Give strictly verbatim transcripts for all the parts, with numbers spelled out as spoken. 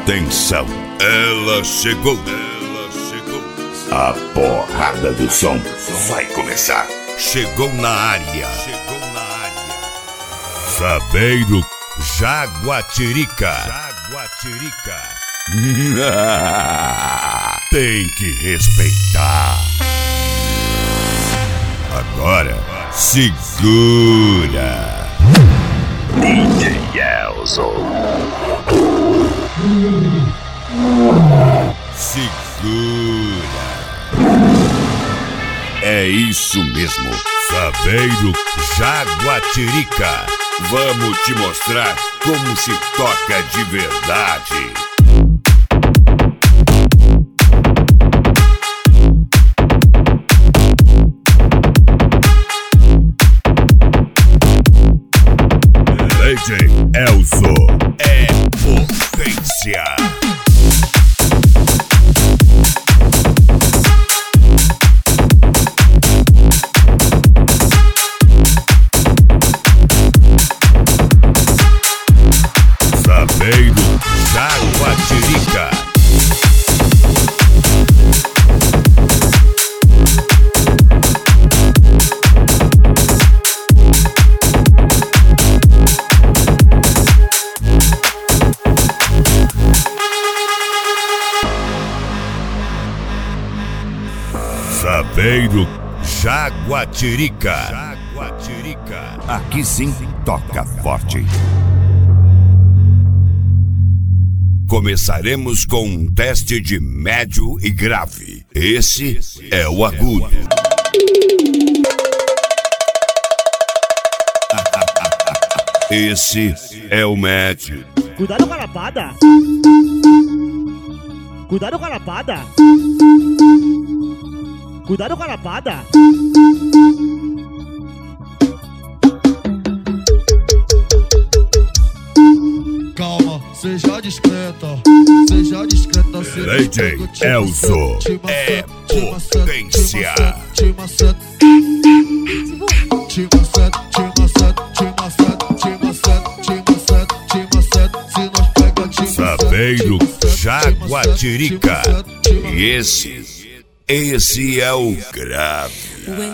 Atenção, ela chegou. Ela chegou. A porrada do som vai começar. Chegou na área. Chegou na área. Sabeiro Jaguatirica. Jaguatirica. Tem que respeitar. Agora, segura. D J Elzo. Segura. É isso mesmo. Sabeiro Jaguatirica. Vamos te mostrar como se toca de verdade. D J Elzo é potência. Sabeiro Jaguatirica. Sabeiro Jaguatirica. Jaguatirica. Aqui sim toca forte. Começaremos com um teste de médio e grave. Esse é o agudo. Esse é o médio. Cuidado com a lapada. Cuidado com a lapada. Cuidado com a lapada. Calma, seja discreta, seja discreta. D J Elzo é potência. Sabeiro Jaguatirica. E esse, esse é o grave.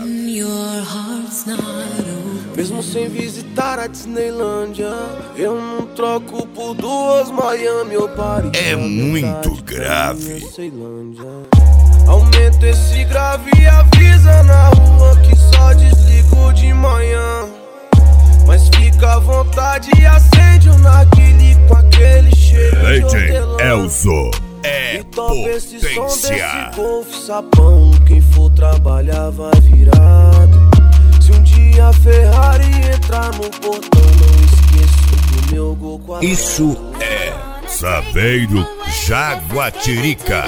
Mesmo sem visitar a Disneylândia, eu não troco por duas Miami ou Paris. É muito grave. Aumenta esse grave e avisa na rua que só desligo de manhã. Mas fica à vontade e acende o narguile com aquele cheiro D de J hortelã. Elzo é E toca esse som potência. desse golfe sapão. Quem for trabalhar vai virado. Se um dia a Ferrari entrar no portão, não esqueço do meu gol quadrado. Isso é Sabeiro Jaguatirica.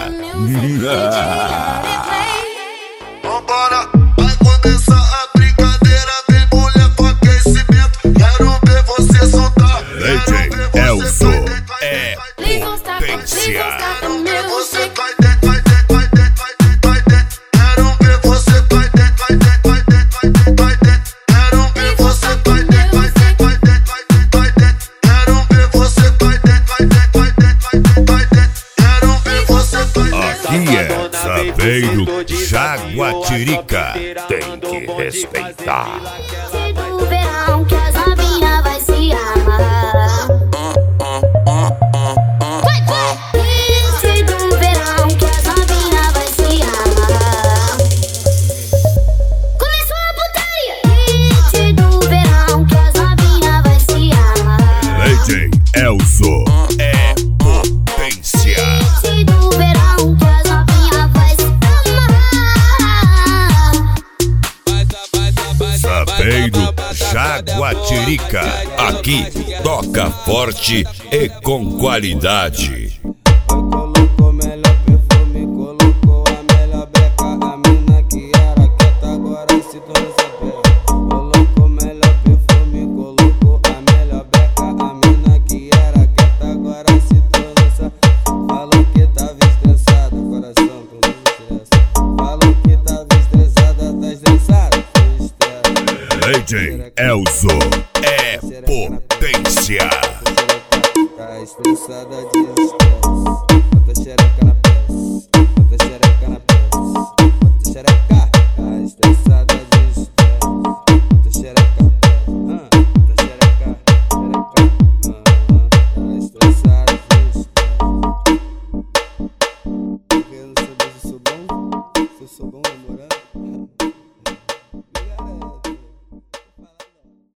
Vambora, vai começar a brincadeira. Vem mulher com aquecimento. Quero ver você soltar. D J Elzo é potência. Você vai dentro, vai dentro, vai dentro, vai dentro, vai dentro. Quero ver você vai dentro, vai dentro, vai dentro, vai dentro, vai dentro. Quero ver você vai dentro, vai dentro, vai dentro, vai dentro, vai dentro. Quero ver você vai dentro, vai dentro, vai dentro, vai dentro, vai dentro. Quero ver você vai dentro. Aqui é Sabeiro Jaguatirica. Tem que respeitar. No verão que as novinhas vai se amarrar. Vai, vai! Esse do verão que as novinhas vai se amarrar. Começou a putaria. Esse do verão que as novinhas vai se amarrar. D J Elzo é potência. Esse do verão que as novinhas vai se amarrar. Sabeiro Jaguatirica. Aqui toca forte e com qualidade. Colocou melhor perfume, colocou a melhor beca. A mina que era quieta agora se torna sapé. Colocou melhor perfume, colocou a melhor beca. A mina que era quieta agora se torna sapé. Falou que tava estressada, coração com estresse. Falou que tava estressada, tá estressada. D J Elzo é potência. Tá estressada de estresse. Bota xereca na peça. Bota xereca na peça. Bota xereca. Tá estressada de estresse. Bota xereca. Ah, bota xereca. Xereca. Ah, tá estressada de estresse. Porque eu não sei se eu sou bom. Se eu sou bom.